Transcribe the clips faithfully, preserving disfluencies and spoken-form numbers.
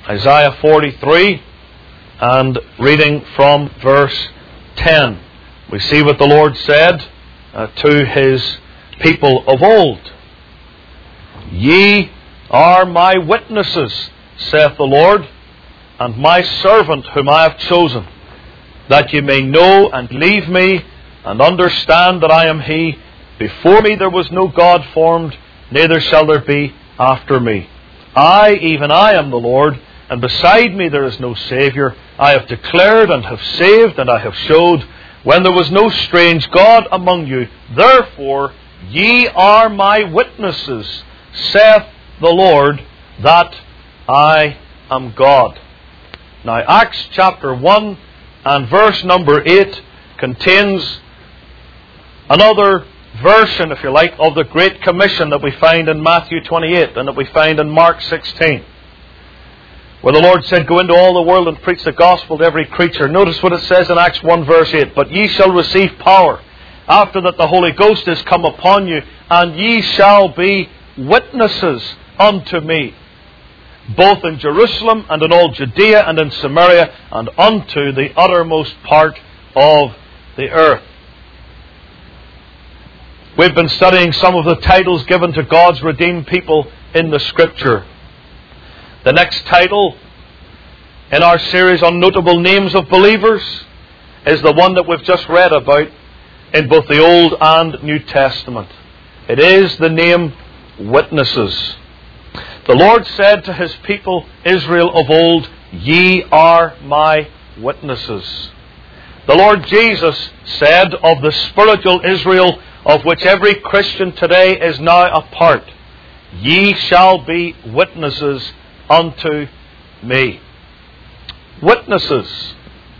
Isaiah forty-three, and reading from verse ten. We see what the Lord said uh, to His people of old. Ye are my witnesses, saith the Lord, and my servant whom I have chosen, that ye may know and believe me, and understand that I am He. Before me there was no God formed, neither shall there be after me. I, even I, am the Lord, and beside me there is no Saviour. I have declared and have saved, and I have showed, when there was no strange God among you. Therefore ye are my witnesses, saith the Lord, that I am God. Now, Acts chapter one and verse number eight contains another version, if you like, of the Great Commission that we find in Matthew twenty-eight and that we find in Mark sixteen, where the Lord said, go into all the world and preach the gospel to every creature. Notice what it says in Acts one verse eight. But ye shall receive power after that the Holy Ghost is come upon you, and ye shall be witnesses unto me, both in Jerusalem and in all Judea and in Samaria and unto the uttermost part of the earth. We've been studying some of the titles given to God's redeemed people in the Scripture. The next title in our series on notable names of believers is the one that we've just read about in both the Old and New Testament. It is the name witnesses. The Lord said to His people Israel of old, ye are my witnesses. The Lord Jesus said of the spiritual Israel of which every Christian today is now a part, ye shall be witnesses unto me. Witnesses.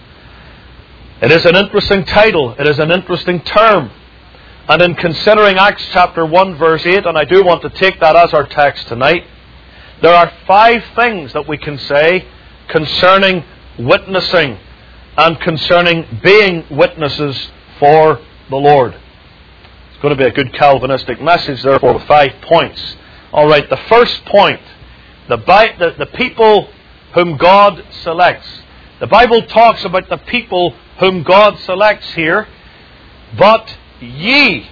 It is an interesting title. It is an interesting term. And in considering Acts chapter one verse eight, and I do want to take that as our text tonight, there are five things that we can say concerning witnessing and concerning being witnesses for the Lord. It's going to be a good Calvinistic message, therefore, with five points. All right, the first point, the, the, the people whom God selects. The Bible talks about the people whom God selects here. But ye,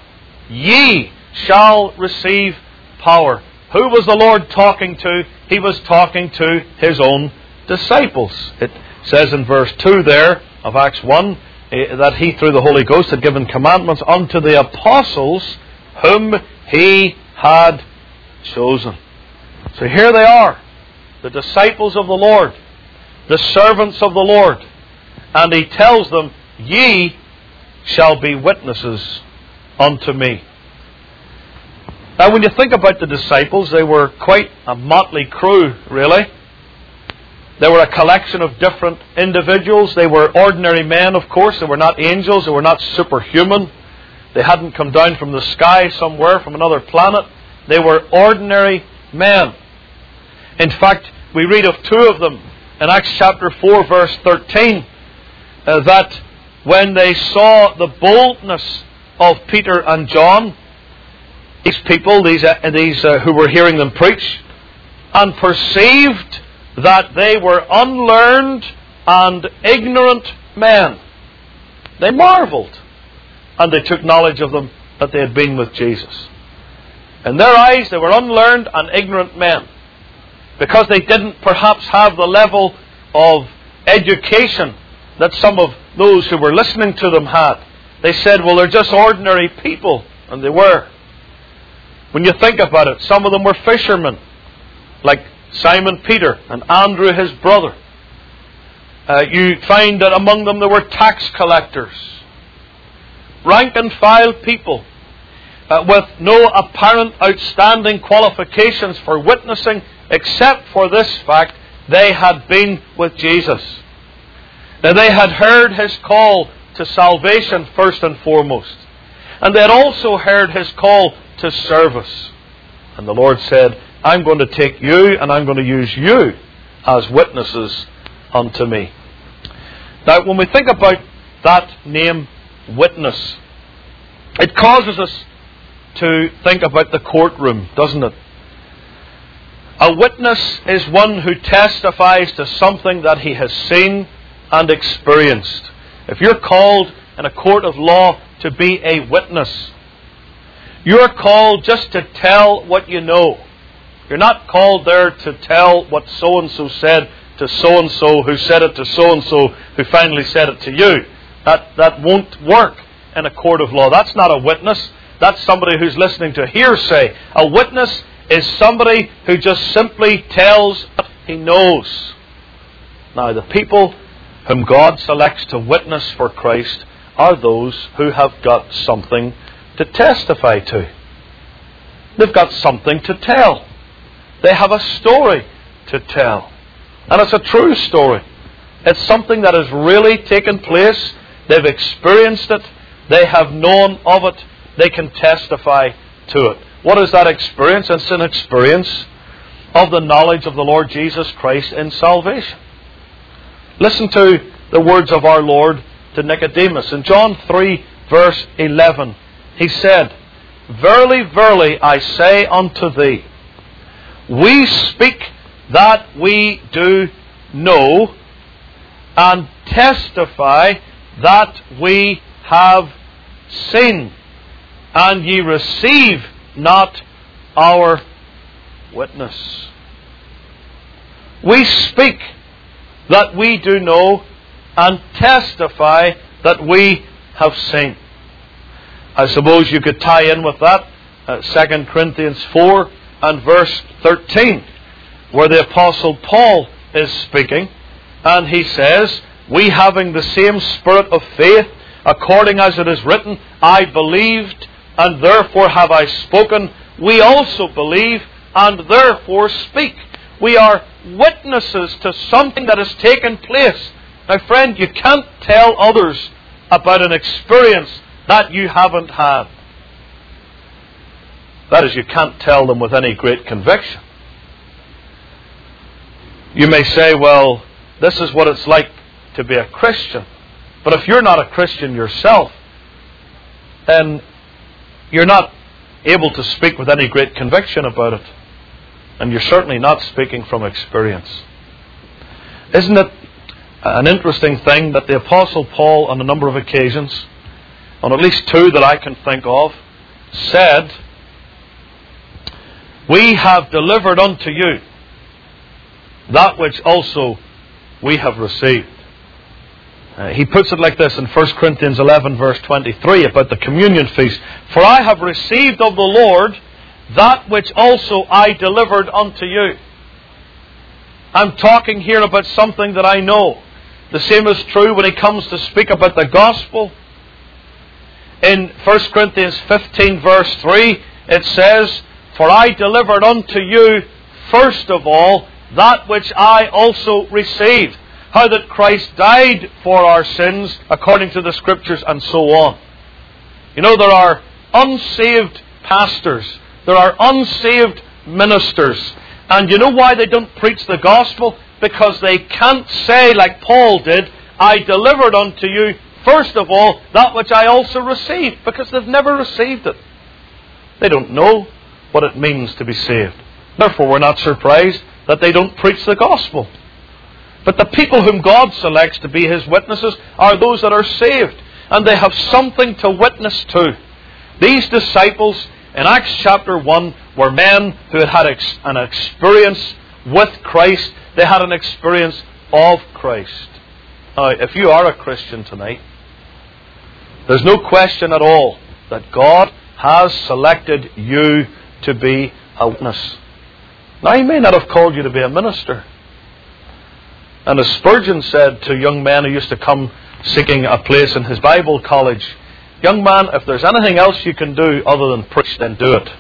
ye shall receive power. Who was the Lord talking to? He was talking to His own disciples. It says in verse two there of Acts one, that He through the Holy Ghost had given commandments unto the apostles whom He had chosen. So here they are, the disciples of the Lord, the servants of the Lord. And He tells them, ye shall be witnesses unto me. Now when you think about the disciples, they were quite a motley crew, really. They were a collection of different individuals. They were ordinary men, of course. They were not angels. They were not superhuman. They hadn't come down from the sky somewhere, from another planet. They were ordinary men. In fact, we read of two of them in Acts chapter four, verse thirteen, uh, that when they saw the boldness of Peter and John, these people, these, uh, these uh, who were hearing them preach, and perceived that they were unlearned and ignorant men, they marveled, and they took knowledge of them that they had been with Jesus. In their eyes, they were unlearned and ignorant men, because they didn't perhaps have the level of education that some of those who were listening to them had. They said, well, they're just ordinary people, and they were. When you think about it, some of them were fishermen, like Simon Peter and Andrew his brother. Uh, you find that among them there were tax collectors, rank and file people, uh, with no apparent outstanding qualifications for witnessing, except for this fact, they had been with Jesus. Now they had heard His call to salvation first and foremost, and they had also heard His call to service. And the Lord said, I'm going to take you and I'm going to use you as witnesses unto me. Now, when we think about that name, witness, it causes us to think about the courtroom, doesn't it? A witness is one who testifies to something that he has seen and experienced. If you're called in a court of law to be a witness, you're called just to tell what you know. You're not called there to tell what so-and-so said to so-and-so who said it to so-and-so who finally said it to you. That, that won't work in a court of law. That's not a witness. That's somebody who's listening to hearsay. A witness is somebody who just simply tells what he knows. Now, the people whom God selects to witness for Christ are those who have got something to testify to. They've got something to tell. They have a story to tell. And it's a true story. It's something that has really taken place. They've experienced it. They have known of it. They can testify to it. What is that experience? It's an experience of the knowledge of the Lord Jesus Christ in salvation. Listen to the words of our Lord to Nicodemus. In John three, verse eleven, He said, "Verily, verily, I say unto thee, we speak that we do know, and testify that we have seen, and ye receive not our witness." We speak that we do know, and testify that we have seen. I suppose you could tie in with that uh, Second Corinthians four and verse thirteen, where the Apostle Paul is speaking, and he says, "We having the same spirit of faith, according as it is written, I believed, and therefore have I spoken. We also believe, and therefore speak." We are witnesses to something that has taken place. Now, friend, you can't tell others about an experience that you haven't had. That is, you can't tell them with any great conviction. You may say, well, this is what it's like to be a Christian. But if you're not a Christian yourself, then you're not able to speak with any great conviction about it. And you're certainly not speaking from experience. Isn't it an interesting thing that the Apostle Paul, on a number of occasions, on at least two that I can think of, said, "We have delivered unto you that which also we have received." Uh, he puts it like this in First Corinthians eleven, verse twenty-three, about the communion feast. "For I have received of the Lord that which also I delivered unto you." I'm talking here about something that I know. The same is true when he comes to speak about the gospel. In First Corinthians fifteen, verse three, it says, "For I delivered unto you first of all that which I also received, how that Christ died for our sins according to the Scriptures," and so on. You know, there are unsaved pastors. There are unsaved ministers. And you know why they don't preach the gospel? Because they can't say, like Paul did, "I delivered unto you first of all that which I also received," because they've never received it. They don't know what it means to be saved. Therefore, we're not surprised that they don't preach the gospel. But the people whom God selects to be His witnesses are those that are saved, and they have something to witness to. These disciples in Acts chapter one were men who had had ex- an experience with Christ. They had an experience of Christ. Now, if you are a Christian tonight, there's no question at all that God has selected you to be a witness. Now, He may not have called you to be a minister. And as Spurgeon said to young men who used to come seeking a place in his Bible college, "Young man, if there's anything else you can do other than preach, then do it.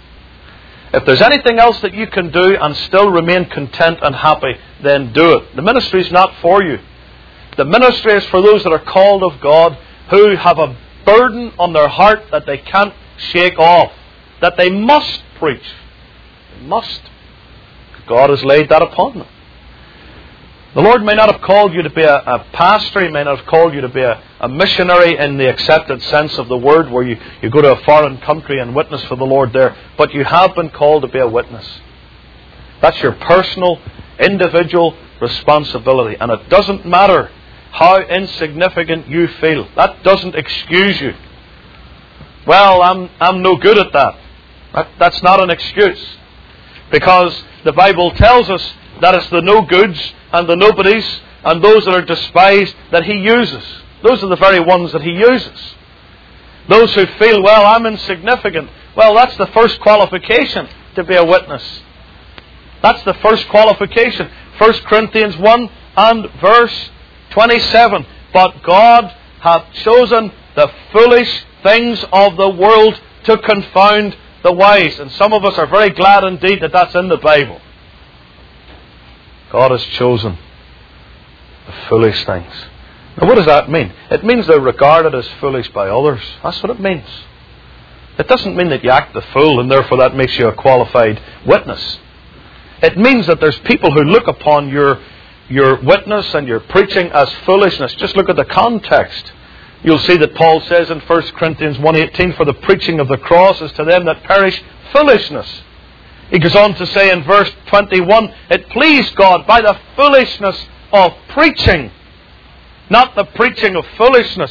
If there's anything else that you can do and still remain content and happy, then do it. The ministry is not for you. The ministry is for those that are called of God, who have a burden on their heart that they can't shake off, that they must preach. They must. God has laid that upon them. The Lord may not have called you to be a, a pastor. He may not have called you to be a, a missionary in the accepted sense of the word, where you, you go to a foreign country and witness for the Lord there. But you have been called to be a witness. That's your personal, individual responsibility. And it doesn't matter how insignificant you feel. That doesn't excuse you. Well, I'm I'm no good at that. that. That's not an excuse. Because the Bible tells us that it's the no-goods and the nobodies and those that are despised that He uses. Those are the very ones that He uses. Those who feel, well, I'm insignificant. Well, that's the first qualification to be a witness. That's the first qualification. First Corinthians one and verse twenty-seven. But God hath chosen the foolish things of the world to confound the wise. And some of us are very glad indeed that that's in the Bible. God has chosen the foolish things. Now what does that mean? It means they're regarded as foolish by others. That's what it means. It doesn't mean that you act the fool and therefore that makes you a qualified witness. It means that there's people who look upon your, your witness and your preaching as foolishness. Just look at the context. You'll see that Paul says in First Corinthians one eighteen, for the preaching of the cross is to them that perish foolishness. He goes on to say in verse twenty-one, it pleased God by the foolishness of preaching, not the preaching of foolishness,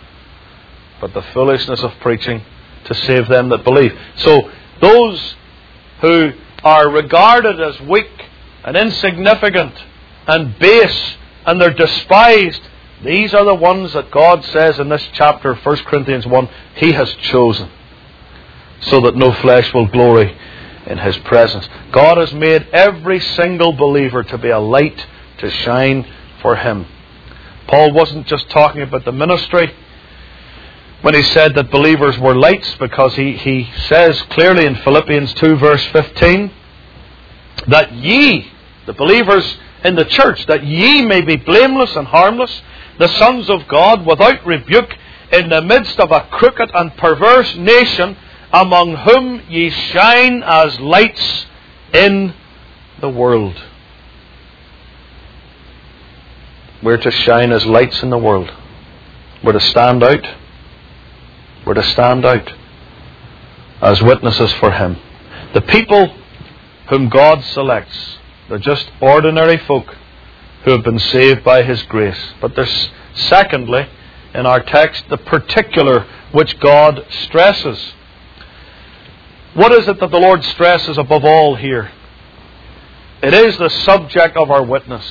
but the foolishness of preaching to save them that believe. So those who are regarded as weak and insignificant and base and they're despised, these are the ones that God says in this chapter, First Corinthians one, He has chosen so that no flesh will glory in His presence. God has made every single believer to be a light to shine for Him. Paul wasn't just talking about the ministry when he said that believers were lights, because he, he says clearly in Philippians two verse fifteen that ye, the believers in the church, that ye may be blameless and harmless, the sons of God, without rebuke, in the midst of a crooked and perverse nation, among whom ye shine as lights in the world. We're to shine as lights in the world. We're to stand out. We're to stand out as witnesses for Him. The people whom God selects, they're just ordinary folk who have been saved by His grace. But there's, secondly, in our text, the particular which God stresses. What is it that the Lord stresses above all here? It is the subject of our witness.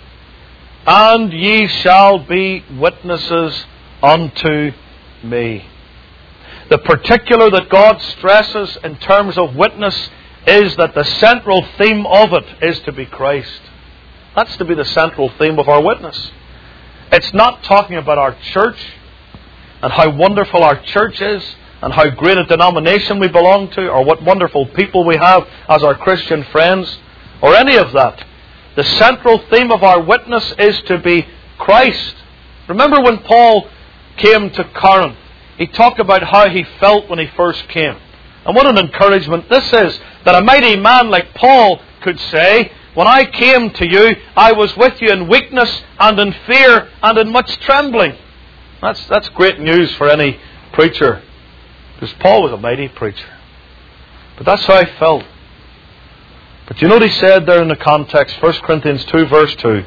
And ye shall be witnesses unto me. The particular that God stresses in terms of witness is that the central theme of it is to be Christ. That's to be the central theme of our witness. It's not talking about our church and how wonderful our church is and how great a denomination we belong to or what wonderful people we have as our Christian friends or any of that. The central theme of our witness is to be Christ. Remember when Paul came to Corinth, he talked about how he felt when he first came. And what an encouragement this is, that a mighty man like Paul could say, when I came to you, I was with you in weakness and in fear and in much trembling. That's, that's great news for any preacher, because Paul was a mighty preacher. But that's how I felt. But you know what he said there in the context, First Corinthians two verse two.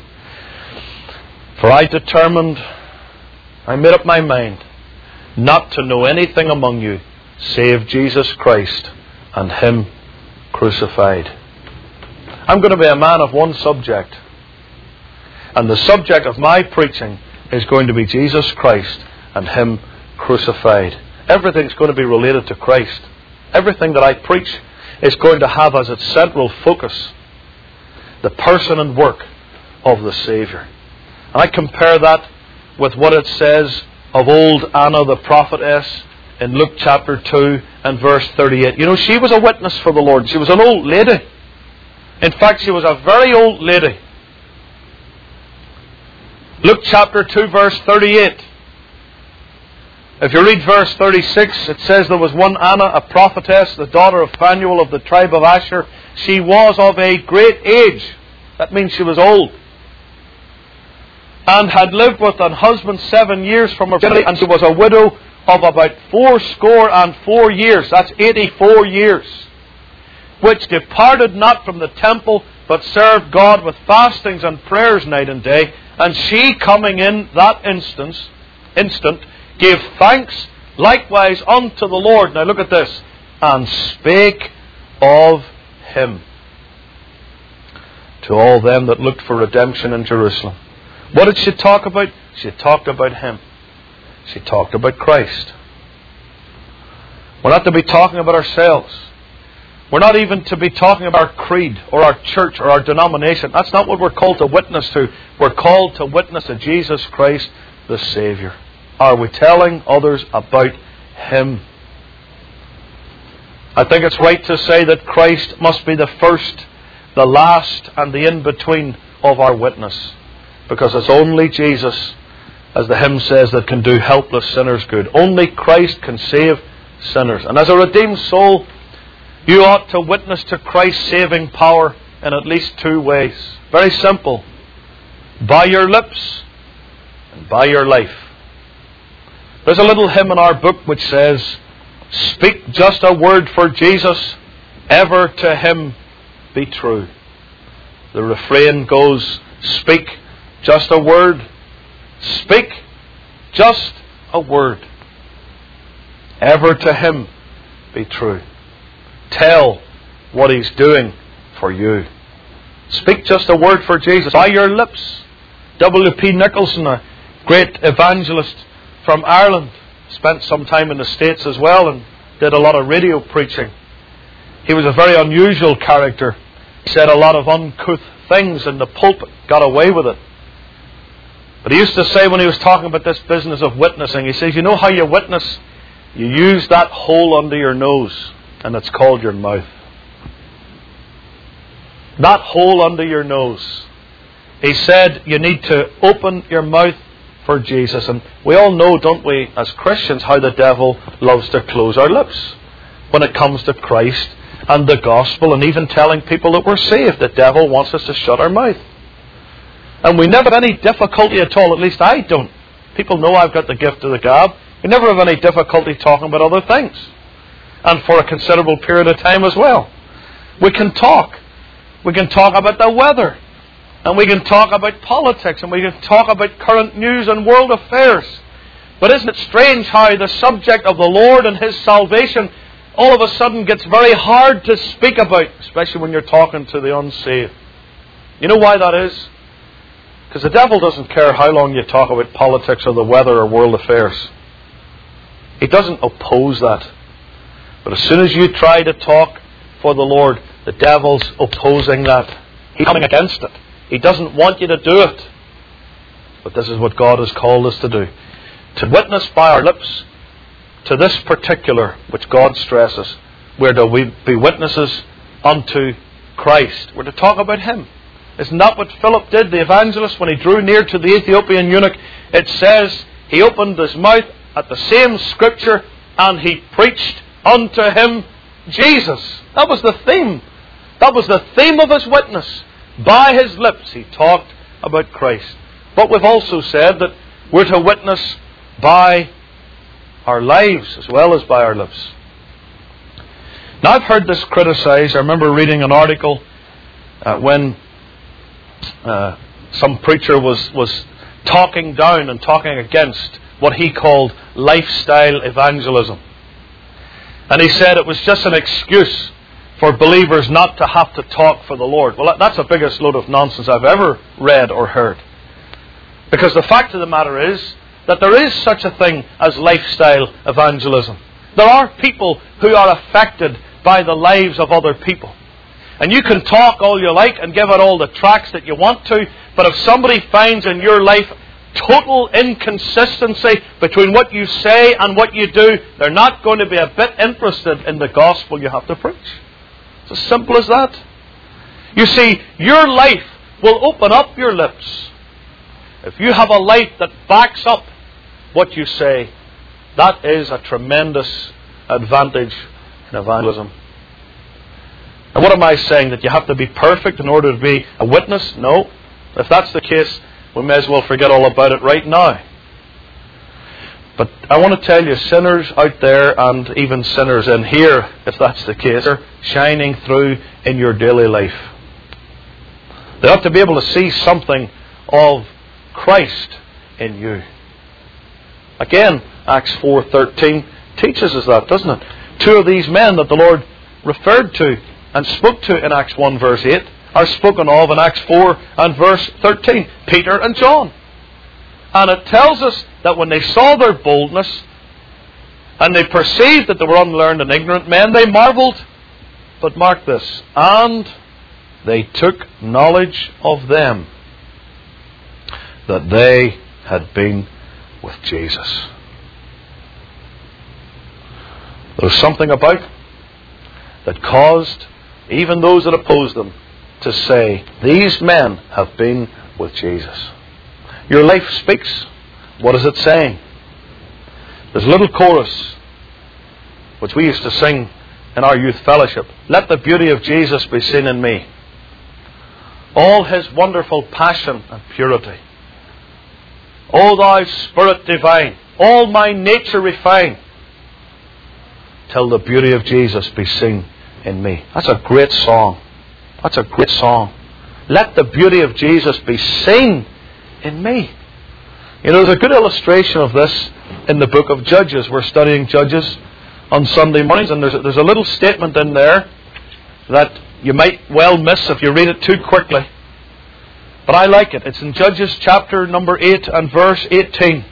For I determined, I made up my mind, not to know anything among you save Jesus Christ and Him crucified. I'm going to be a man of one subject. And the subject of my preaching is going to be Jesus Christ and Him crucified. Everything's going to be related to Christ. Everything that I preach is going to have as its central focus the person and work of the Saviour. And I compare that with what it says of old Anna the prophetess in Luke chapter two and verse thirty-eight. You know, she was a witness for the Lord. She was an old lady. In fact, she was a very old lady. Luke chapter two verse thirty-eight. If you read verse thirty-six, it says there was one Anna, a prophetess, the daughter of Phanuel of the tribe of Asher. She was of a great age. That means she was old. And had lived with an husband seven years from her virginity, and she was a widow of about fourscore and four years. That's eighty-four years. which departed not from the temple, but served God with fastings and prayers night and day. And she, coming in that instance, instant, gave thanks likewise unto the Lord. Now look at this. And spake of Him to all them that looked for redemption in Jerusalem. What did she talk about? She talked about Him. She talked about Christ. We're not to be talking about ourselves. We're not even to be talking about our creed or our church or our denomination. That's not what we're called to witness to. We're called to witness to Jesus Christ, the Savior. Are we telling others about Him? I think it's right to say that Christ must be the first, the last, and the in-between of our witness. Because it's only Jesus, as the hymn says, that can do helpless sinners good. Only Christ can save sinners. And as a redeemed soul, you ought to witness to Christ's saving power in at least two ways. Very simple. By your lips and by your life. There's a little hymn in our book which says, speak just a word for Jesus, ever to Him be true. The refrain goes, speak just a word. Speak just a word. Ever to Him be true. Tell what He's doing for you. Speak just a word for Jesus by your lips. W P Nicholson, a great evangelist from Ireland, spent some time in the States as well and did a lot of radio preaching. He was a very unusual character. He said a lot of uncouth things in the pulpit, got away with it. But he used to say when he was talking about this business of witnessing, he says, you know how you witness? You use that hole under your nose, and it's called your mouth. That hole under your nose. He said you need to open your mouth for Jesus. And we all know, don't we, as Christians, how the devil loves to close our lips when it comes to Christ and the gospel, and even telling people that we're saved. The devil wants us to shut our mouth. And we never have any difficulty at all, at least I don't. People know I've got the gift of the gab. We never have any difficulty talking about other things. And for a considerable period of time as well. We can talk. We can talk about the weather. And we can talk about politics. And we can talk about current news and world affairs. But isn't it strange how the subject of the Lord and His salvation all of a sudden gets very hard to speak about, especially when you're talking to the unsaved. You know why that is? Because the devil doesn't care how long you talk about politics or the weather or world affairs. He doesn't oppose that. But as soon as you try to talk for the Lord, the devil's opposing that. He's coming against it. He doesn't want you to do it. But this is what God has called us to do. To witness by our lips to this particular, which God stresses. We're to be witnesses unto Christ. We're to talk about Him. Isn't that what Philip did, the evangelist, when he drew near to the Ethiopian eunuch? It says he opened his mouth at the same scripture and he preached unto him Jesus. That was the theme. That was the theme of his witness. By his lips he talked about Christ. But we've also said that we're to witness by our lives as well as by our lips. Now I've heard this criticized. I remember reading an article uh, when uh, some preacher was, was talking down and talking against what he called lifestyle evangelism. And he said it was just an excuse for believers not to have to talk for the Lord. Well, that's the biggest load of nonsense I've ever read or heard. Because the fact of the matter is that there is such a thing as lifestyle evangelism. There are people who are affected by the lives of other people. And you can talk all you like and give out all the tracts that you want to, but if somebody finds in your life total inconsistency between what you say and what you do, they're not going to be a bit interested in the gospel you have to preach. It's as simple as that. You see, your life will open up your lips. If you have a life that backs up what you say, that is a tremendous advantage in evangelism. And what am I saying? That you have to be perfect in order to be a witness? No. If that's the case, we may as well forget all about it right now. But I want to tell you, sinners out there and even sinners in here, if that's the case, are shining through in your daily life. They ought to be able to see something of Christ in you. Again, Acts four thirteen teaches us that, doesn't it? Two of these men that the Lord referred to and spoke to in Acts one verse eight are spoken of in Acts four and verse thirteen. Peter and John. And it tells us that when they saw their boldness and they perceived that they were unlearned and ignorant men, they marveled. But mark this, and they took knowledge of them that they had been with Jesus. There was something about that caused even those that opposed them to say, these men have been with Jesus. Your life speaks. What is it saying? There's a little chorus which we used to sing in our youth fellowship. Let the beauty of Jesus be seen in me. All His wonderful passion and purity. O Thou Spirit divine, all my nature refine, till the beauty of Jesus be seen in me. That's a great song. That's a great song. Let the beauty of Jesus be seen in me. You know, there's a good illustration of this in the book of Judges. We're studying Judges on Sunday mornings, and there's a, there's a little statement in there that you might well miss if you read it too quickly. But I like it. It's in Judges chapter number eight and verse eighteen.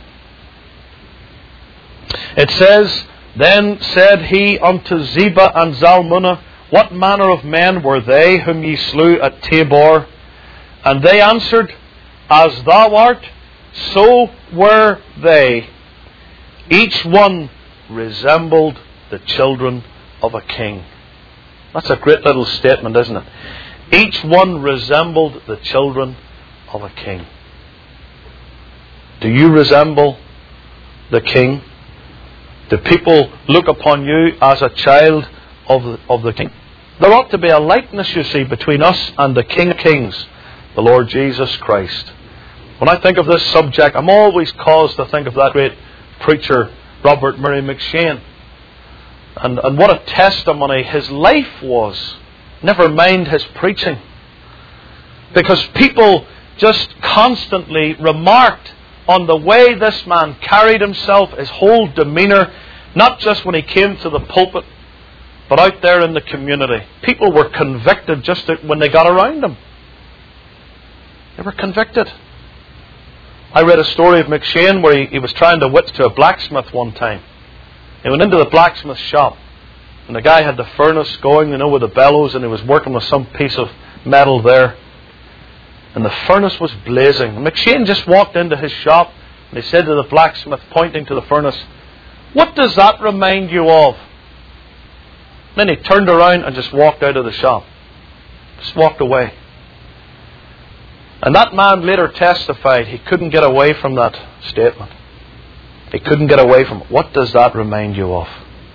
It says, Then said he unto Zebah and Zalmunna, What manner of men were they whom ye slew at Tabor? And they answered, As thou art, so were they. Each one resembled the children of a king. That's a great little statement, isn't it? Each one resembled the children of a king. Do you resemble the king? Do people look upon you as a child of the, of the king? There ought to be a likeness, you see, between us and the King of Kings, the Lord Jesus Christ. When I think of this subject, I'm always caused to think of that great preacher, Robert Murray M'Cheyne. And, and what a testimony his life was. Never mind his preaching. Because people just constantly remarked on the way this man carried himself, his whole demeanour, not just when he came to the pulpit, but out there in the community. People were convicted just when they got around him. They were convicted. I read a story of M'Cheyne where he, he was trying to witness to a blacksmith one time. He went into the blacksmith shop, and the guy had the furnace going, you know, with the bellows, and he was working with some piece of metal there. And the furnace was blazing. And M'Cheyne just walked into his shop, and he said to the blacksmith, pointing to the furnace, "What does that remind you of?" Then he turned around and just walked out of the shop. Just walked away. And that man later testified he couldn't get away from that statement. He couldn't get away from it. What does that remind you of?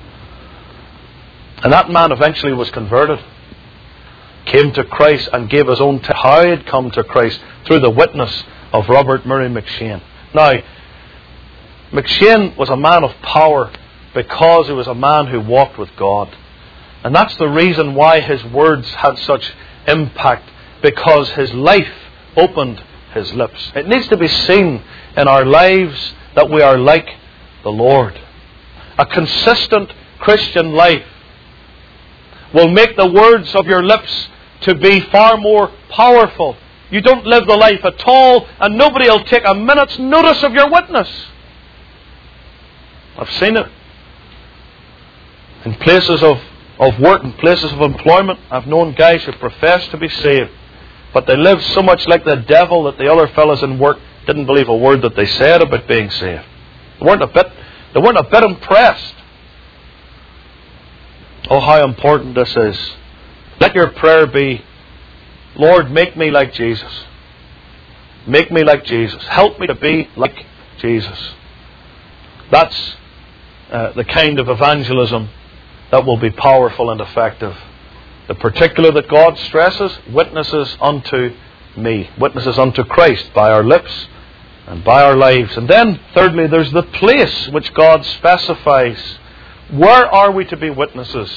And that man eventually was converted. Came to Christ and gave his own t- how he had come to Christ through the witness of Robert Murray M'Cheyne. Now, M'Cheyne was a man of power because he was a man who walked with God. And that's the reason why his words had such impact, because his life opened his lips. It needs to be seen in our lives that we are like the Lord. A consistent Christian life will make the words of your lips to be far more powerful. You don't live the life at all, and nobody will take a minute's notice of your witness. I've seen it. In places of, of work, in places of employment, I've known guys who profess to be saved, but they live so much like the devil that the other fellas in work didn't believe a word that they said about being saved. They weren't a bit, they weren't a bit impressed. Oh, how important this is. Let your prayer be, Lord, make me like Jesus. Make me like Jesus. Help me to be like Jesus. That's uh, the kind of evangelism that will be powerful and effective. The particular that God stresses, witnesses unto me. Witnesses unto Christ by our lips and by our lives. And then, thirdly, there's the place which God specifies. Where are we to be witnesses?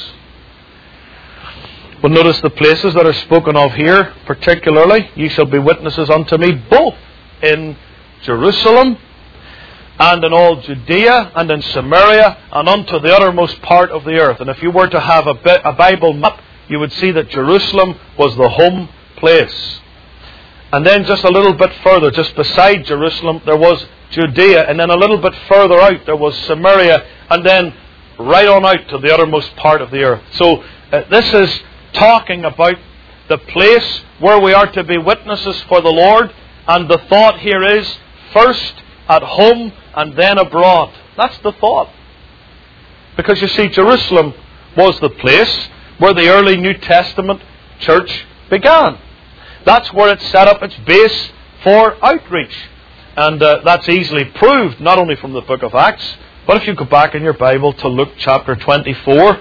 Well, notice the places that are spoken of here, particularly. Ye shall be witnesses unto me both in Jerusalem and in all Judea and in Samaria and unto the uttermost part of the earth. And if you were to have a, a Bible map, you would see that Jerusalem was the home place. And then just a little bit further, just beside Jerusalem, there was Judea. And then a little bit further out, there was Samaria. And then right on out to the uttermost part of the earth. So uh, this is talking about the place where we are to be witnesses for the Lord. And the thought here is, first at home and then abroad. That's the thought. Because you see, Jerusalem was the place where the early New Testament church began. That's where it set up its base for outreach. And uh, that's easily proved, not only from the book of Acts, but if you go back in your Bible to Luke chapter twenty-four,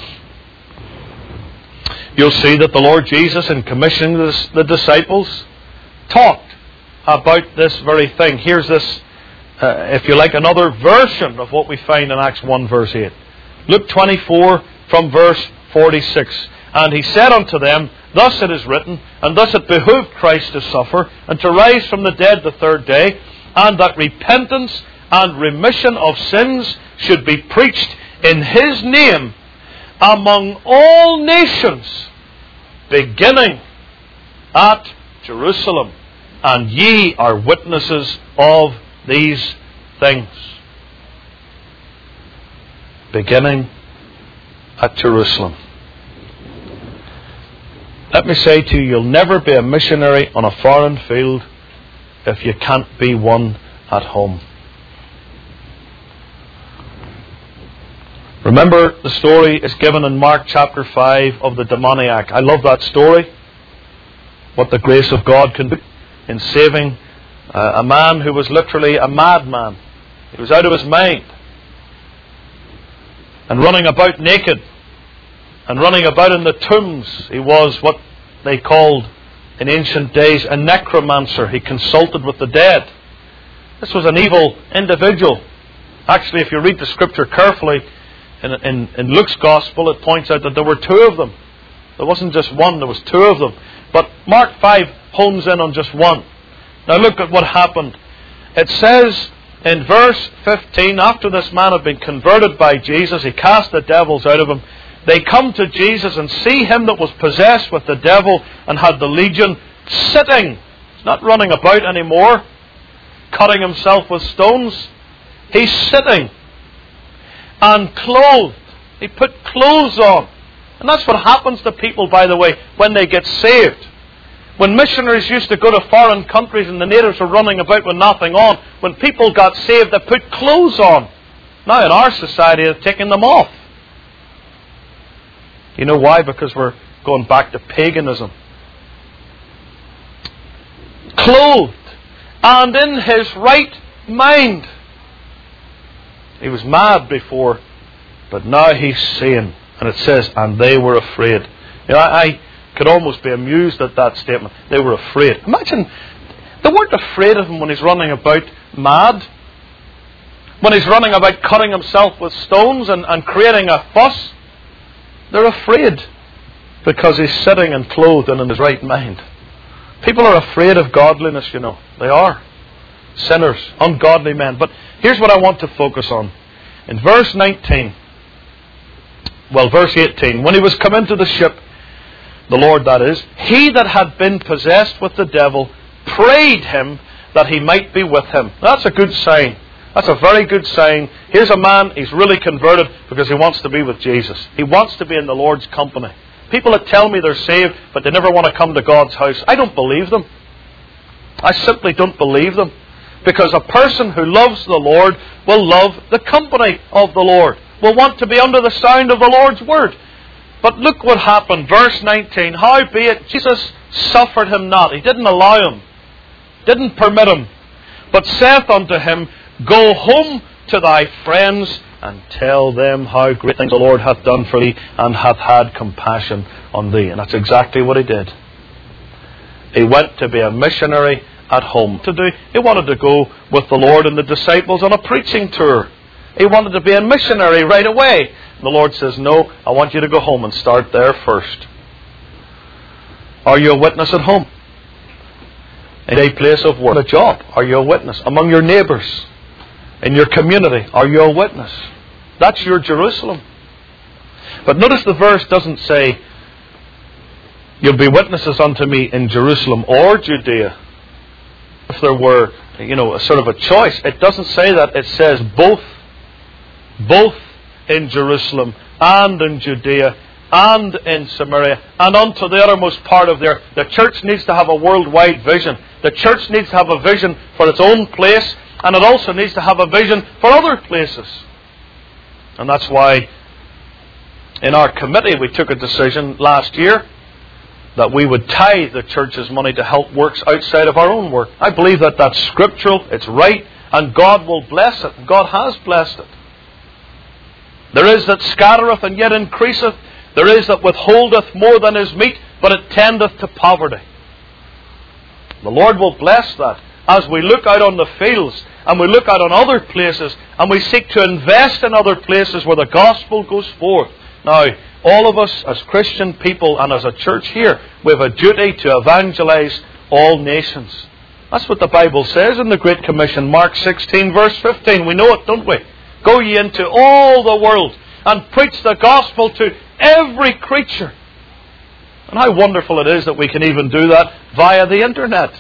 you'll see that the Lord Jesus, in commissioning the, the disciples, talked about this very thing. Here's this, uh, if you like, another version of what we find in Acts one verse eight. Luke twenty-four from verse forty-six. And he said unto them, Thus it is written, and thus it behooved Christ to suffer, and to rise from the dead the third day, and that repentance and remission of sins should be preached in His name among all nations, beginning at Jerusalem. And ye are witnesses of these things. Beginning at Jerusalem. Let me say to you, you'll never be a missionary on a foreign field if you can't be one at home. Remember, the story is given in Mark chapter five of the demoniac. I love that story. What the grace of God can do in saving uh, a man who was literally a madman. He was out of his mind. And running about naked. And running about in the tombs. He was what they called in ancient days a necromancer. He consulted with the dead. This was an evil individual. Actually, if you read the scripture carefully, in, in, in Luke's gospel, it points out that there were two of them. There wasn't just one, there was two of them. But Mark five hones in on just one. Now look at what happened. It says in verse fifteen, after this man had been converted by Jesus, he cast the devils out of him. They come to Jesus and see him that was possessed with the devil and had the legion sitting. He's not running about anymore, cutting himself with stones. He's sitting and clothed. He put clothes on. And that's what happens to people, by the way, when they get saved. When missionaries used to go to foreign countries and the natives were running about with nothing on, when people got saved, they put clothes on. Now in our society, they're taking them off. You know why? Because we're going back to paganism. Clothed and in his right mind. He was mad before, but now he's sane. And it says, and they were afraid. You know, I could almost be amused at that statement. They were afraid. Imagine, they weren't afraid of him when he's running about mad. When he's running about cutting himself with stones and, and creating a fuss. They're afraid because he's sitting and clothed and in his right mind. People are afraid of godliness, you know. They are. Sinners, ungodly men. But here's what I want to focus on. In verse nineteen, well, verse eighteen, when he was come into the ship, the Lord that is, he that had been possessed with the devil prayed him that he might be with him. That's a good sign. That's a very good sign. Here's a man, he's really converted because he wants to be with Jesus. He wants to be in the Lord's company. People that tell me they're saved, but they never want to come to God's house, I don't believe them. I simply don't believe them. Because a person who loves the Lord will love the company of the Lord. Will want to be under the sound of the Lord's word. But look what happened. Verse nineteen. Howbeit Jesus suffered him not. He didn't allow him. Didn't permit him. But saith unto him, Go home to thy friends and tell them how great things the Lord hath done for thee and hath had compassion on thee. And that's exactly what he did. He went to be a missionary at home. To do, he wanted to go with the Lord and the disciples on a preaching tour. He wanted to be a missionary right away. The Lord says, no, I want you to go home and start there first. Are you a witness at home? In a place of work, a job, are you a witness? Among your neighbours, in your community, are you a witness? That's your Jerusalem. But notice the verse doesn't say, you'll be witnesses unto me in Jerusalem or Judea. If there were, you know, a sort of a choice, it doesn't say that. It says both. Both in Jerusalem and in Judea and in Samaria and unto the uttermost part of the earth. The church needs to have a worldwide vision. The church needs to have a vision for its own place, and it also needs to have a vision for other places. And that's why in our committee we took a decision last year that we would tithe the church's money to help works outside of our own work. I believe that that's scriptural, it's right, and God will bless it. God has blessed it. There is that scattereth and yet increaseth. There is that withholdeth more than is meet, but it tendeth to poverty. The Lord will bless that as we look out on the fields and we look out on other places and we seek to invest in other places where the gospel goes forth. Now, all of us as Christian people and as a church here, we have a duty to evangelize all nations. That's what the Bible says in the Great Commission, Mark sixteen verse fifteen. We know it, don't we? Go ye into all the world and preach the gospel to every creature. And how wonderful it is that we can even do that via the internet.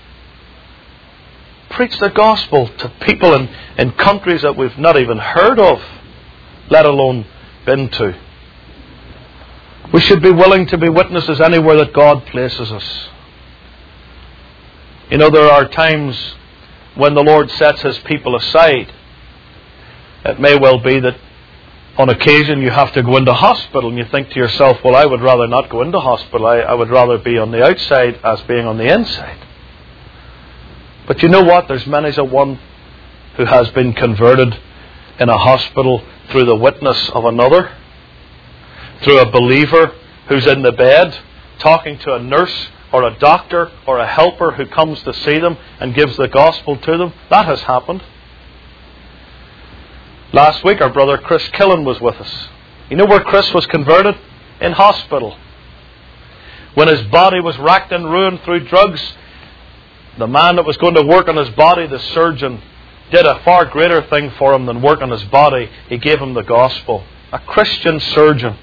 Preach the gospel to people in, in countries that we've not even heard of, let alone been to. We should be willing to be witnesses anywhere that God places us. You know, there are times when the Lord sets His people aside. It may well be that on occasion you have to go into hospital and you think to yourself, well, I would rather not go into hospital. I, I would rather be on the outside as being on the inside. But you know what? There's many a one who has been converted in a hospital through the witness of another, through a believer who's in the bed talking to a nurse or a doctor or a helper who comes to see them and gives the gospel to them. That has happened. Last week our brother Chris Killen was with us. You know where Chris was converted? In hospital. When his body was racked and ruined through drugs, the man that was going to work on his body, the surgeon, did a far greater thing for him than work on his body. He gave him the gospel. A Christian surgeon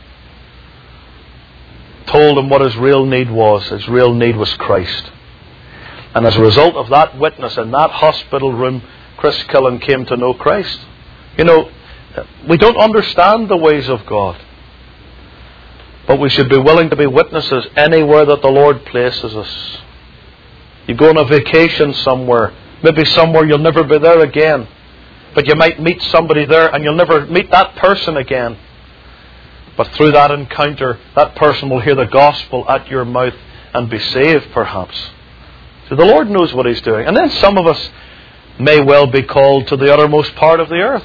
told him what his real need was. His real need was Christ. And as a result of that witness in that hospital room, Chris Killen came to know Christ. You know, we don't understand the ways of God. But we should be willing to be witnesses anywhere that the Lord places us. You go on a vacation somewhere, maybe somewhere you'll never be there again. But you might meet somebody there and you'll never meet that person again. But through that encounter, that person will hear the gospel at your mouth and be saved perhaps. So the Lord knows what He's doing. And then some of us may well be called to the uttermost part of the earth,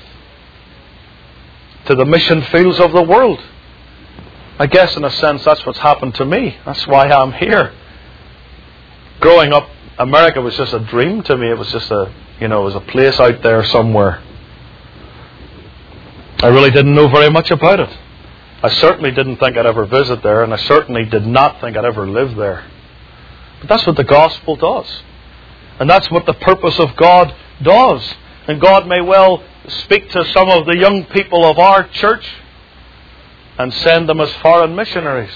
to the mission fields of the world. I guess in a sense that's what's happened to me. That's why I'm here. Growing up, America was just a dream to me. It was just a, you know, it was a place out there somewhere. I really didn't know very much about it. I certainly didn't think I'd ever visit there, and I certainly did not think I'd ever live there. But that's what the gospel does. And that's what the purpose of God does. And God may well speak to some of the young people of our church and send them as foreign missionaries.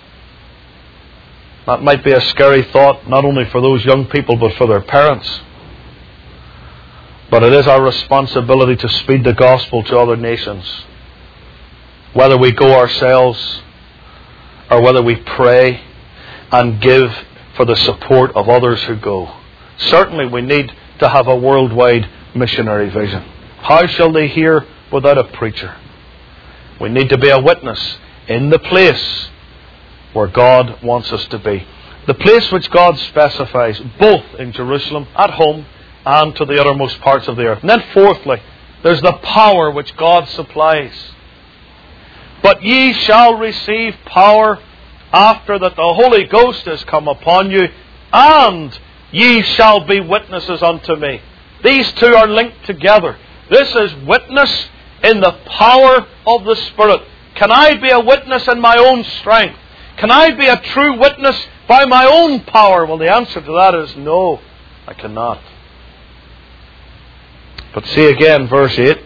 That might be a scary thought, not only for those young people, but for their parents. But it is our responsibility to speed the gospel to other nations. Whether we go ourselves or whether we pray and give for the support of others who go. Certainly we need to have a worldwide missionary vision. How shall they hear without a preacher? We need to be a witness in the place where God wants us to be. The place which God specifies, both in Jerusalem, at home, and to the uttermost parts of the earth. And then fourthly, there's the power which God supplies. But ye shall receive power after that the Holy Ghost is come upon you, and ye shall be witnesses unto me. These two are linked together. This is witness in the power of the Spirit. Can I be a witness in my own strength? Can I be a true witness by my own power? Well, the answer to that is no, I cannot. But see again, verse eight.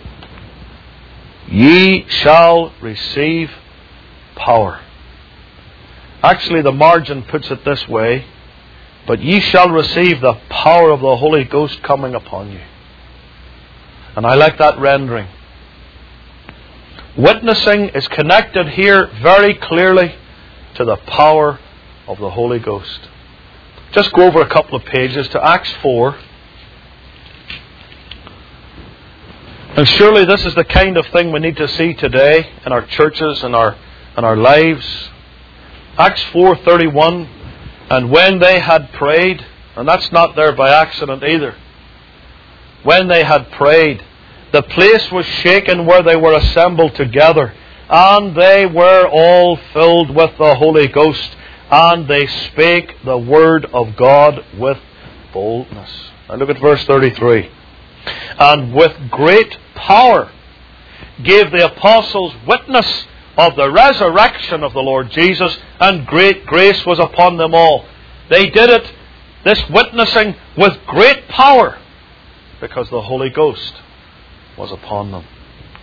Ye shall receive power. Actually, the margin puts it this way. But ye shall receive the power of the Holy Ghost coming upon you. And I like that rendering. Witnessing is connected here very clearly to the power of the Holy Ghost. Just go over a couple of pages to Acts four. And surely this is the kind of thing we need to see today in our churches and our, in our lives. Acts four thirty-one. And when they had prayed, and that's not there by accident either. When they had prayed, the place was shaken where they were assembled together, and they were all filled with the Holy Ghost, and they spake the word of God with boldness. Now look at verse thirty-three. And with great power gave the apostles witness of the resurrection of the Lord Jesus, and great grace was upon them all. They did it, this witnessing, with great power, because the Holy Ghost was upon them.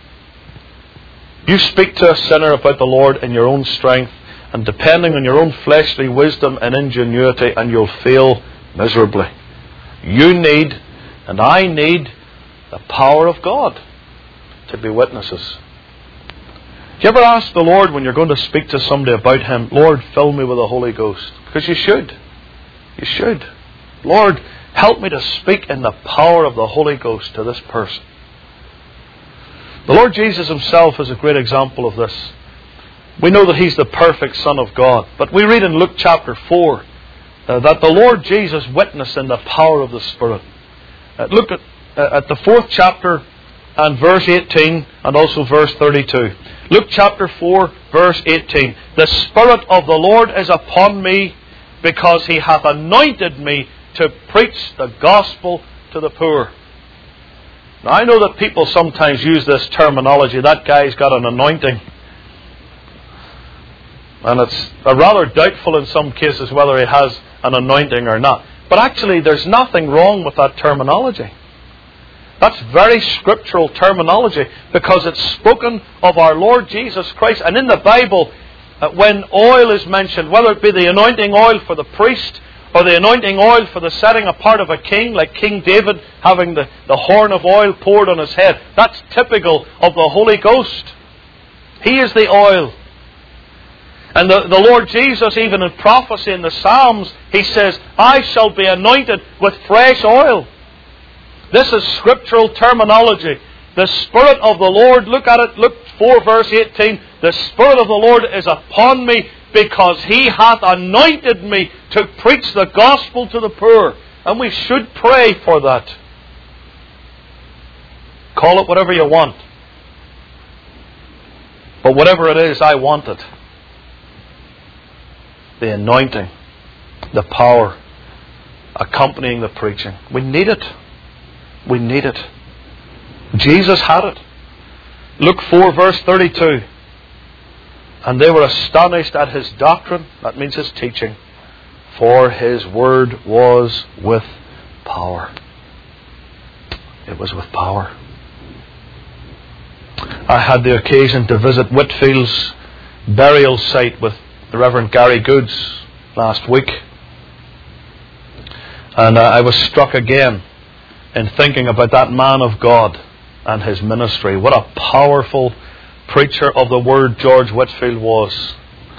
You speak to a sinner about the Lord in your own strength, and depending on your own fleshly wisdom and ingenuity, and you'll fail miserably. You need, and I need, the power of God to be witnesses. Do you ever ask the Lord when you're going to speak to somebody about Him, Lord, fill me with the Holy Ghost? Because you should. You should. Lord, help me to speak in the power of the Holy Ghost to this person. The Lord Jesus Himself is a great example of this. We know that He's the perfect Son of God. But we read in Luke chapter four uh, that the Lord Jesus witnessed in the power of the Spirit. Uh, look at, uh, at the fourth chapter and verse eighteen and also verse thirty-two. Luke chapter four, verse eighteen. The Spirit of the Lord is upon me, because He hath anointed me to preach the gospel to the poor. Now I know that people sometimes use this terminology, that guy's got an anointing. And it's rather doubtful in some cases whether he has an anointing or not. But actually there's nothing wrong with that terminology. That's very scriptural terminology, because it's spoken of our Lord Jesus Christ. And in the Bible, uh, when oil is mentioned, whether it be the anointing oil for the priest or the anointing oil for the setting apart of a king, like King David having the, the horn of oil poured on his head, that's typical of the Holy Ghost. He is the oil. And the, the Lord Jesus, even in prophecy in the Psalms, He says, I shall be anointed with fresh oil. This is scriptural terminology. The Spirit of the Lord, look at it, Luke four verse eighteen. The Spirit of the Lord is upon me, because He hath anointed me to preach the gospel to the poor. And we should pray for that. Call it whatever you want. But whatever it is, I want it. The anointing, the power, accompanying the preaching. We need it. We need it. Jesus had it. Luke four verse thirty-two. And they were astonished at His doctrine, that means His teaching, for His word was with power. It was with power. I had the occasion to visit Whitfield's burial site with the Reverend Gary Goods last week. And uh, I was struck again in thinking about that man of God and his ministry. What a powerful preacher of the Word George Whitfield was.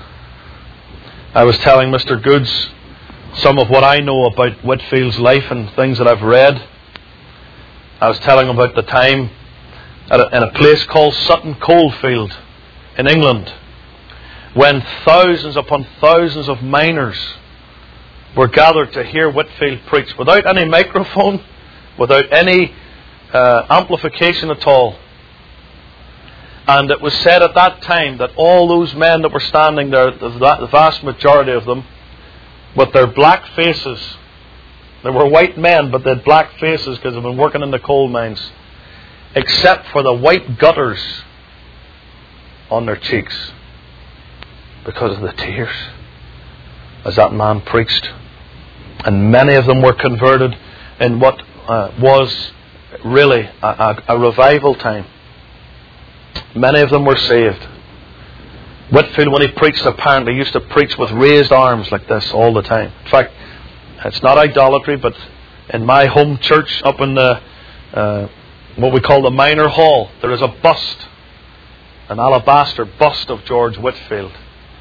I was telling Mister Goods some of what I know about Whitfield's life and things that I've read. I was telling him about the time at a, in a place called Sutton Coldfield in England, when thousands upon thousands of miners were gathered to hear Whitfield preach, without any microphone, without any uh, amplification at all. And it was said at that time that all those men that were standing there, the vast majority of them, with their black faces, They were white men, but they had black faces because they've been working in the coal mines. Except for the white gutters on their cheeks. Because of the tears. As that man preached. And many of them were converted in what uh, was really a, a, a revival time. Many of them were saved. Whitefield, when he preached, apparently used to preach with raised arms like this all the time. In fact, it's not idolatry, but in my home church up in the uh, what we call the Minor Hall, there is a bust, an alabaster bust of George Whitefield.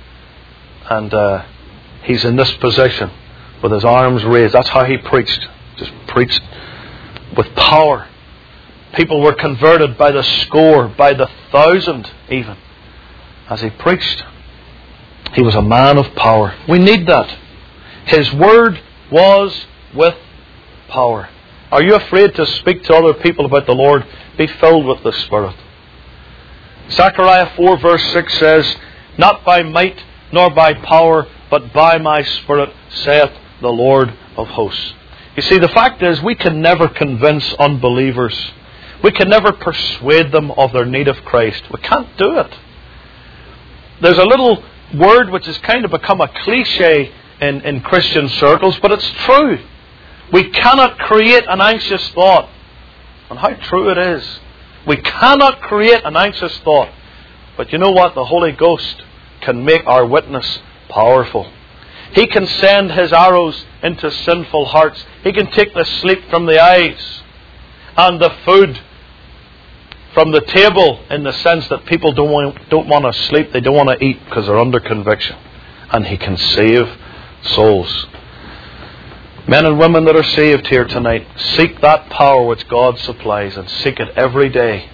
And uh, he's in this position with his arms raised. That's how he preached. Just preached with power. People were converted by the score, by the thousand even, as he preached. He was a man of power. We need that. His word was with power. Are you afraid to speak to other people about the Lord? Be filled with the Spirit. Zechariah four verse six says, "Not by might nor by power, but by my Spirit, saith the Lord of hosts." You see, the fact is, we can never convince unbelievers. We can never persuade them of their need of Christ. We can't do it. There's a little word which has kind of become a cliche in, in Christian circles, but it's true. We cannot create an anxious thought. And how true it is. We cannot create an anxious thought. But you know what? The Holy Ghost can make our witness powerful. He can send His arrows into sinful hearts. He can take the sleep from the eyes and the food from the table, in the sense that people don't want, don't want to sleep, they don't want to eat because they're under conviction. And He can save souls. Men and women that are saved here tonight, seek that power which God supplies, and seek it every day.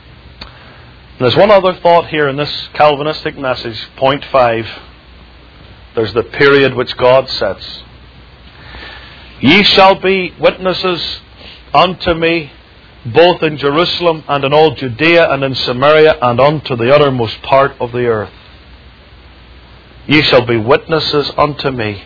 And there's one other thought here in this Calvinistic message, point five. There's the period which God sets. "Ye shall be witnesses unto me, both in Jerusalem and in all Judea and in Samaria and unto the uttermost part of the earth." Ye shall be witnesses unto me.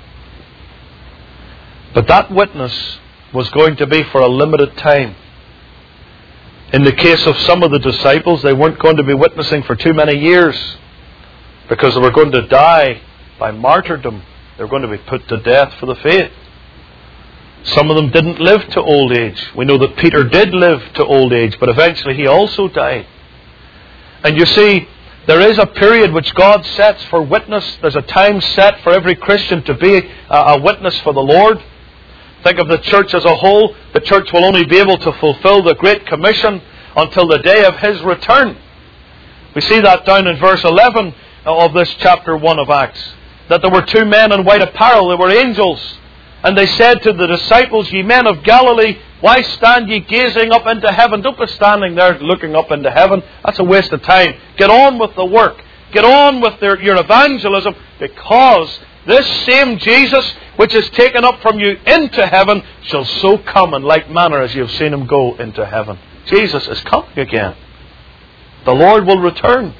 But that witness was going to be for a limited time. In the case of some of the disciples, they weren't going to be witnessing for too many years, because they were going to die by martyrdom. They were going to be put to death for the faith. Some of them didn't live to old age. We know that Peter did live to old age, but eventually he also died. And you see, there is a period which God sets for witness. There's a time set for every Christian to be a witness for the Lord. Think of the church as a whole. The church will only be able to fulfill the Great Commission until the day of His return. We see that down in verse eleven of this chapter one of Acts. That there were two men in white apparel. They were angels. And they said to the disciples, "Ye men of Galilee, why stand ye gazing up into heaven?" Don't be standing there looking up into heaven. That's a waste of time. Get on with the work. Get on with their, your evangelism, because this same Jesus, which is taken up from you into heaven, shall so come in like manner as you have seen Him go into heaven. Jesus is coming again. The Lord will return.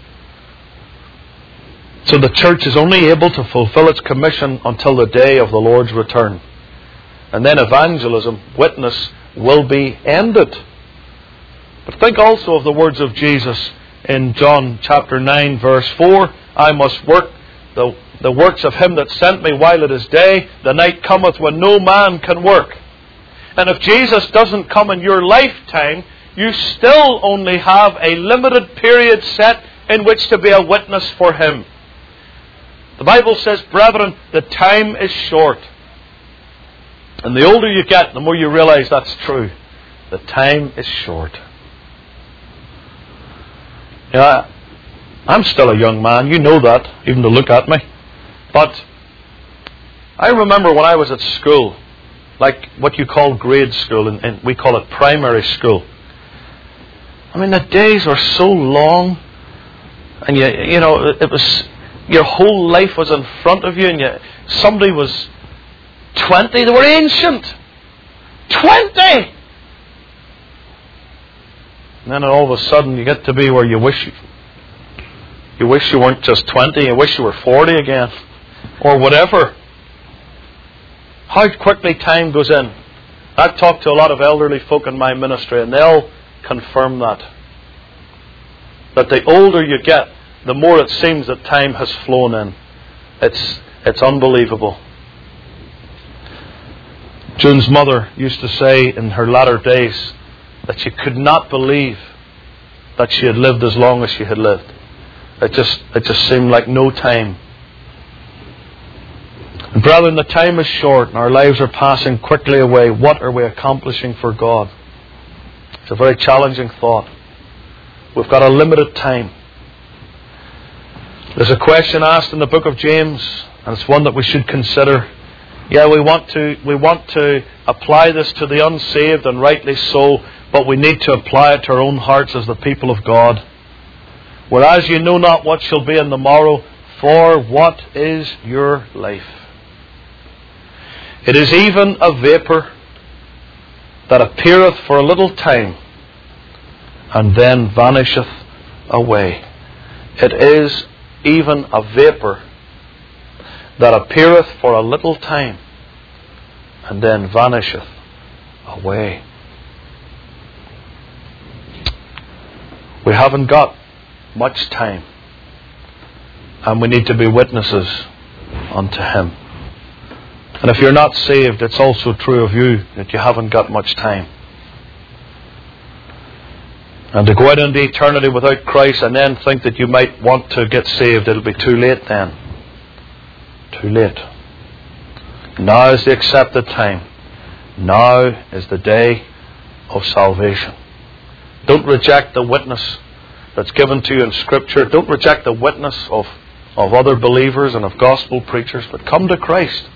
So the church is only able to fulfill its commission until the day of the Lord's return. And then evangelism, witness, will be ended. But think also of the words of Jesus in John chapter nine verse four. "I must work the, the works of Him that sent me while it is day. The night cometh when no man can work." And if Jesus doesn't come in your lifetime, you still only have a limited period set in which to be a witness for Him. The Bible says, brethren, the time is short. And the older you get, the more you realize that's true. The time is short. Yeah, I'm still a young man. You know that, even to look at me. But I remember when I was at school, like what you call grade school, and, and we call it primary school. I mean, the days were so long. And, you, you know, it was... your whole life was in front of you, and you, somebody was twenty, they were ancient. twenty! And then all of a sudden you get to be where you wish you, you wish you weren't just twenty, you wish you were forty again. Or whatever. How quickly time goes in. I've talked to a lot of elderly folk in my ministry, and they'll confirm that. That the older you get, the more it seems that time has flown in. It's, it's unbelievable. June's mother used to say in her latter days that she could not believe that she had lived as long as she had lived. It just, it just seemed like no time. And brethren, the time is short and our lives are passing quickly away. What are we accomplishing for God? It's a very challenging thought. We've got a limited time. There's a question asked in the book of James, and it's one that we should consider. Yeah, we want to we want to apply this to the unsaved, and rightly so, but we need to apply it to our own hearts as the people of God. Whereas you know not what shall be in the morrow, for what is your life? It is even a vapour that appeareth for a little time, and then vanisheth away. It is even a vapour that appeareth for a little time, and then vanisheth away. We haven't got much time, and we need to be witnesses unto Him. And if you're not saved, it's also true of you that you haven't got much time. And to go out into eternity without Christ and then think that you might want to get saved, it'll be too late then. Too late. Now is the accepted time. Now is the day of salvation. Don't reject the witness that's given to you in Scripture. Don't reject the witness of, of other believers and of gospel preachers, but come to Christ.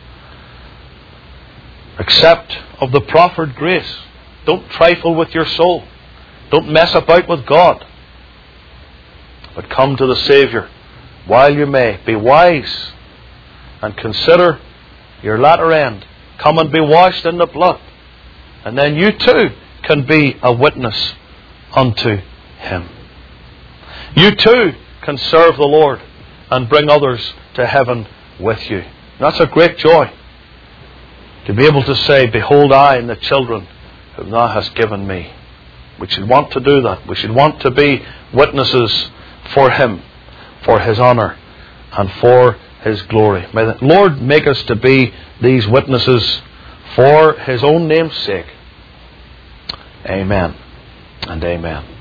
Accept of the proffered grace. Don't trifle with your soul. Don't mess about with God. But come to the Saviour while you may. Be wise and consider your latter end. Come and be washed in the blood. And then you too can be a witness unto Him. You too can serve the Lord and bring others to heaven with you. That's a great joy. To be able to say, behold I and the children whom Thou hast given me. We should want to do that. We should want to be witnesses for Him, for His honour, and for His glory. May the Lord make us to be these witnesses for His own name's sake. Amen and amen.